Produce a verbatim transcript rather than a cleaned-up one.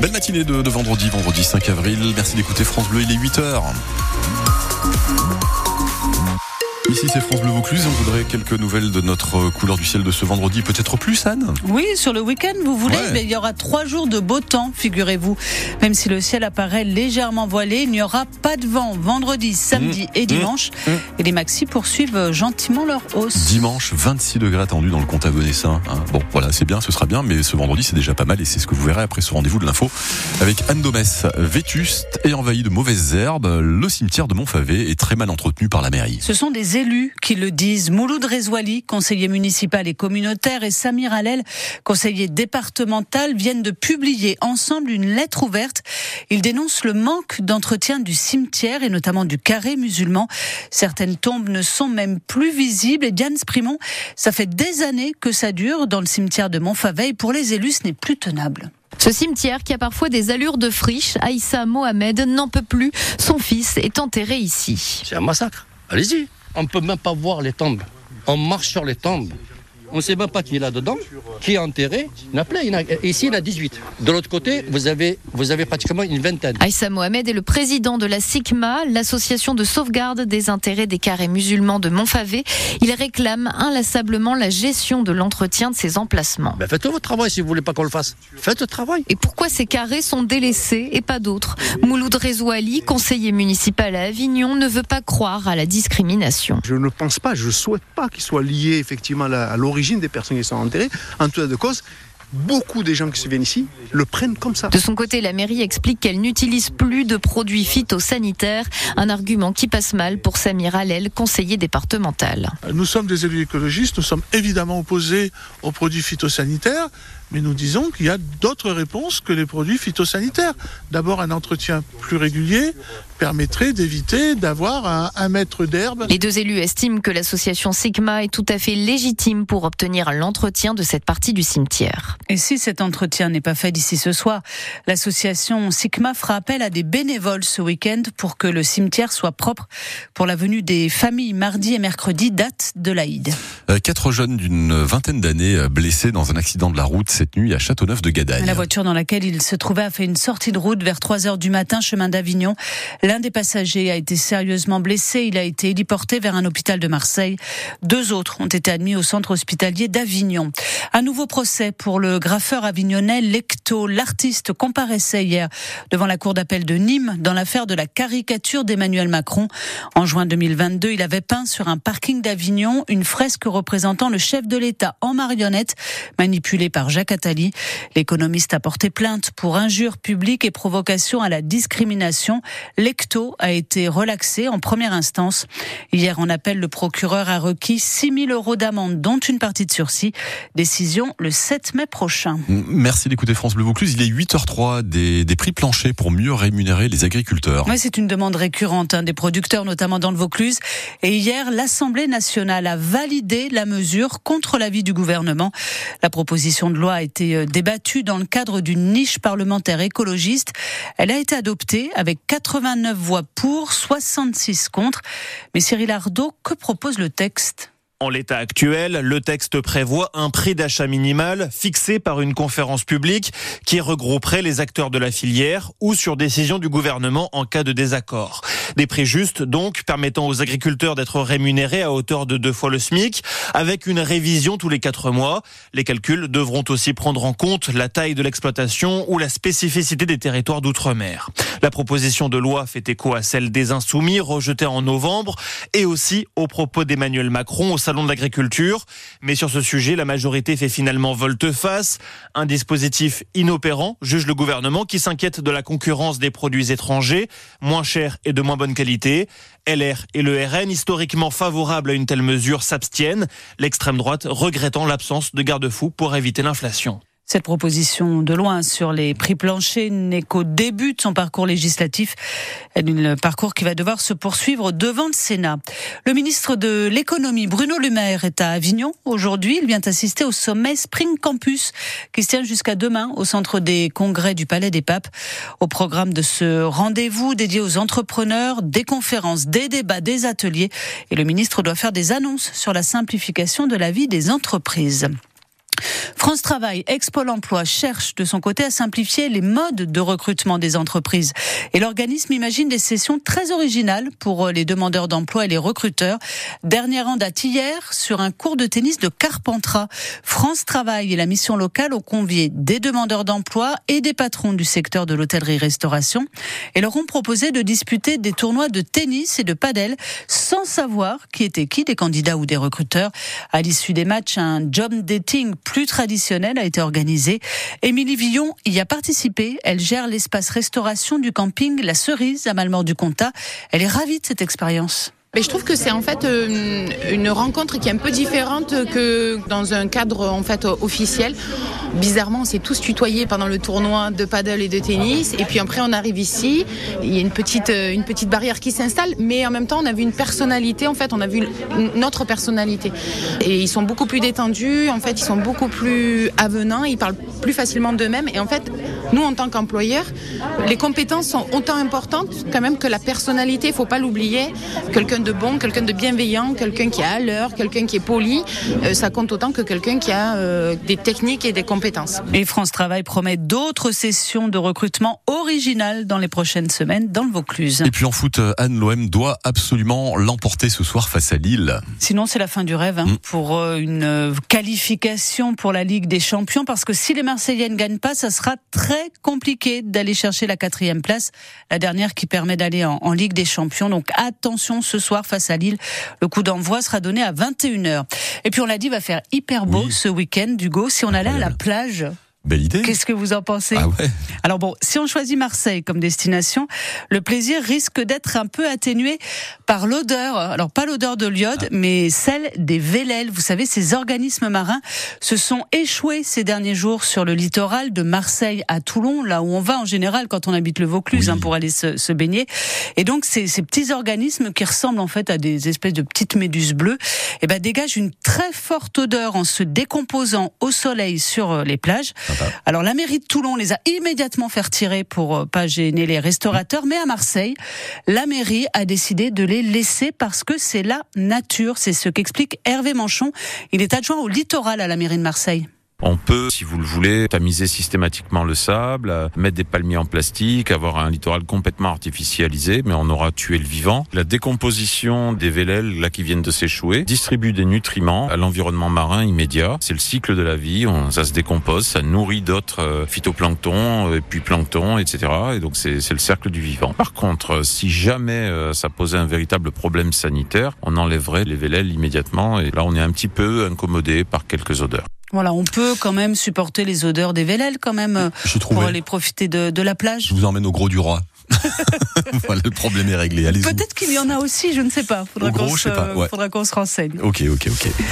Belle matinée de, de vendredi, vendredi cinq avril. Merci d'écouter France Bleu, il est huit heures. Ici c'est France Bleu Vaucluse, on voudrait quelques nouvelles de notre couleur du ciel de ce vendredi, peut-être plus Anne ? Oui, sur le week-end vous voulez, ouais. mais il y aura trois jours de beau temps, figurez-vous. Même si le ciel apparaît légèrement voilé, il n'y aura pas de vent vendredi, samedi mmh. et dimanche. Mmh. Et les maxis poursuivent gentiment leur hausse. Dimanche, vingt-six degrés attendus dans le comte Avenay-Saint. Hein. Bon, voilà, c'est bien, ce sera bien, mais ce vendredi c'est déjà pas mal et c'est ce que vous verrez après ce rendez-vous de l'info avec Anne Domès. Vétuste et envahi de mauvaises herbes, le cimetière de Montfavet est très mal entretenu par la mairie. Ce sont des élus qui le disent. Mouloud Rezouali, conseiller municipal et communautaire, et Samir Allel, conseiller départemental, viennent de publier ensemble une lettre ouverte. Ils dénoncent le manque d'entretien du cimetière et notamment du carré musulman. Certaines tombes ne sont même plus visibles. Et Diane Sprimont, ça fait des années que ça dure dans le cimetière de Montfavet. Et pour les élus, ce n'est plus tenable. Ce cimetière qui a parfois des allures de friche, Aïssa Mohamed n'en peut plus. Son fils est enterré ici. C'est un massacre. Allez-y. On ne peut même pas voir les tombes. On marche sur les tombes. On ne sait même pas qui est là-dedans, qui est enterré. Il y en a plein. Il y en a, ici, il y en a dix-huit. De l'autre côté, vous avez, vous avez pratiquement une vingtaine. Aïssa Mohamed est le président de la SICMA, l'association de sauvegarde des intérêts des carrés musulmans de Montfavet. Il réclame inlassablement la gestion de l'entretien de ces emplacements. Ben faites votre travail si vous ne voulez pas qu'on le fasse. Faites le travail. Et pourquoi ces carrés sont délaissés et pas d'autres ? Mouloud Rezouali, conseiller municipal à Avignon, ne veut pas croire à la discrimination. Je ne pense pas, je ne souhaite pas qu'il soit lié effectivement à l'origine des personnes qui sont enterrées. En tout cas de cause, beaucoup des gens qui se viennent ici le prennent comme ça. De son côté, la mairie explique qu'elle n'utilise plus de produits phytosanitaires, un argument qui passe mal pour Samir Allel, conseiller départemental. Nous sommes des élus écologistes, nous sommes évidemment opposés aux produits phytosanitaires, mais nous disons qu'il y a d'autres réponses que les produits phytosanitaires. D'abord, un entretien plus régulier permettrait d'éviter d'avoir un, un mètre d'herbe. Les deux élus estiment que l'association SICMA est tout à fait légitime pour obtenir l'entretien de cette partie du cimetière. Et si cet entretien n'est pas fait d'ici ce soir, l'association SICMA fera appel à des bénévoles ce week-end pour que le cimetière soit propre pour la venue des familles mardi et mercredi, date de l'Aïd. Quatre jeunes d'une vingtaine d'années blessés dans un accident de la route cette nuit à Châteauneuf-de-Gadagne. La voiture dans laquelle ils se trouvaient a fait une sortie de route vers trois heures du matin, chemin d'Avignon. L'un des passagers a été sérieusement blessé. Il a été héliporté vers un hôpital de Marseille. Deux autres ont été admis au centre hospitalier d'Avignon. Un nouveau procès pour le graffeur avignonnais Lecto. L'artiste comparaissait hier devant la cour d'appel de Nîmes dans l'affaire de la caricature d'Emmanuel Macron. En juin deux mille vingt-deux, il avait peint sur un parking d'Avignon une fresque représentant le chef de l'État en marionnette, manipulée par Jacques Attali. L'économiste a porté plainte pour injure publique et provocation à la discrimination. Lecto a été relaxé en première instance. Hier, en appel, le procureur a requis six mille euros d'amende, dont une partie de sursis. Décision le sept mai prochain. Merci d'écouter France Bleu Vaucluse. Il est huit heures zéro trois, des, des prix planchers pour mieux rémunérer les agriculteurs. Oui, c'est une demande récurrente hein, des producteurs, notamment dans le Vaucluse. Et hier, l'Assemblée nationale a validé la mesure contre l'avis du gouvernement. La proposition de loi a été débattue dans le cadre d'une niche parlementaire écologiste. Elle a été adoptée avec quatre-vingt-neuf voix pour, soixante-six contre. Mais Cyril Ardo, que propose le texte ? En l'état actuel, le texte prévoit un prix d'achat minimal fixé par une conférence publique qui regrouperait les acteurs de la filière ou sur décision du gouvernement en cas de désaccord. Des prix justes donc, permettant aux agriculteurs d'être rémunérés à hauteur de deux fois le SMIC, avec une révision tous les quatre mois. Les calculs devront aussi prendre en compte la taille de l'exploitation ou la spécificité des territoires d'outre-mer. La proposition de loi fait écho à celle des Insoumis, rejetée en novembre, et aussi aux propos d'Emmanuel Macron au Salon de l'agriculture. Mais sur ce sujet, la majorité fait finalement volte-face. Un dispositif inopérant, juge le gouvernement, qui s'inquiète de la concurrence des produits étrangers, moins chers et de moins bonne qualité. L R et le R N, historiquement favorables à une telle mesure, s'abstiennent. L'extrême droite regrettant l'absence de garde-fous pour éviter l'inflation. Cette proposition de loi sur les prix planchers n'est qu'au début de son parcours législatif, un parcours qui va devoir se poursuivre devant le Sénat. Le ministre de l'économie, Bruno Le Maire, est à Avignon aujourd'hui. Il vient assister au sommet Spring Campus qui se tient jusqu'à demain au centre des congrès du Palais des Papes. Au programme de ce rendez-vous dédié aux entrepreneurs, des conférences, des débats, des ateliers. Et le ministre doit faire des annonces sur la simplification de la vie des entreprises. France Travail, ex-Pôle emploi, cherche de son côté à simplifier les modes de recrutement des entreprises. Et l'organisme imagine des sessions très originales pour les demandeurs d'emploi et les recruteurs. Dernière en date hier sur un cours de tennis de Carpentras. France Travail et la mission locale ont convié des demandeurs d'emploi et des patrons du secteur de l'hôtellerie-restauration et leur ont proposé de disputer des tournois de tennis et de padel sans savoir qui était qui, des candidats ou des recruteurs. À l'issue des matchs, un job dating plus traditionnel a été organisé. Émilie Villon y a participé. Elle gère l'espace restauration du camping La Cerise à Malmort-du-Comtat. Elle est ravie de cette expérience. Mais je trouve que c'est en fait une, une rencontre qui est un peu différente que dans un cadre en fait officiel. Bizarrement, on s'est tous tutoyés pendant le tournoi de paddle et de tennis. Et puis après, on arrive ici, il y a une petite, une petite barrière qui s'installe, mais en même temps, on a vu une personnalité. En fait, on a vu notre personnalité. Et ils sont beaucoup plus détendus. En fait, ils sont beaucoup plus avenants. Ils parlent plus facilement d'eux-mêmes. Et en fait, nous, en tant qu'employeurs, les compétences sont autant importantes quand même que la personnalité. Il faut pas l'oublier. Quelqu'un de bon, quelqu'un de bienveillant, quelqu'un qui est à l'heure, quelqu'un qui est poli, euh, ça compte autant que quelqu'un qui a euh, des techniques et des compétences. Et France Travail promet d'autres sessions de recrutement originales dans les prochaines semaines dans le Vaucluse. Et puis en foot, Anne, l'O M doit absolument l'emporter ce soir face à Lille. Sinon, c'est la fin du rêve hein, mmh. pour euh, une qualification pour la Ligue des Champions, parce que si les Marseillais ne gagnent pas, ça sera très compliqué d'aller chercher la quatrième place, la dernière qui permet d'aller en, en Ligue des Champions. Donc attention ce soir face à Lille. Le coup d'envoi sera donné à vingt et une heures. Et puis on l'a dit, il va faire hyper beau oui. ce week-end, Hugo. Si on allait à la plage... Belle idée. Qu'est-ce que vous en pensez ? Ah ouais. Alors bon, si on choisit Marseille comme destination, le plaisir risque d'être un peu atténué par l'odeur. Alors pas l'odeur de l'iode, ah. mais celle des vélèles. Vous savez, ces organismes marins se sont échoués ces derniers jours sur le littoral de Marseille à Toulon, là où on va en général quand on habite le Vaucluse oui. hein, pour aller se, se baigner. Et donc ces, ces petits organismes qui ressemblent en fait à des espèces de petites méduses bleues, eh ben dégagent une très forte odeur en se décomposant au soleil sur les plages. Alors la mairie de Toulon les a immédiatement fait retirer pour pas gêner les restaurateurs, mais à Marseille, la mairie a décidé de les laisser parce que c'est la nature. C'est ce qu'explique Hervé Manchon. Il est adjoint au littoral à la mairie de Marseille. On peut, si vous le voulez, tamiser systématiquement le sable, mettre des palmiers en plastique, avoir un littoral complètement artificialisé, mais on aura tué le vivant. La décomposition des vélèles, là, qui viennent de s'échouer, distribue des nutriments à l'environnement marin immédiat. C'est le cycle de la vie, on, ça se décompose, ça nourrit d'autres euh, phytoplanctons, et puis planctons, et cetera. Et donc c'est, c'est le cercle du vivant. Par contre, si jamais euh, ça posait un véritable problème sanitaire, on enlèverait les vélèles immédiatement. Et là, on est un petit peu incommodé par quelques odeurs. Voilà, on peut quand même supporter les odeurs des vélèles quand même pour aller profiter de, de la plage. Je vous emmène au Gros du Roi. Voilà, le problème est réglé. Allez-y. Peut-être qu'il y en a aussi, je ne sais pas. Faudra, au gros, qu'on, je sais se, pas. Ouais. faudra qu'on se renseigne. Ok, ok, ok.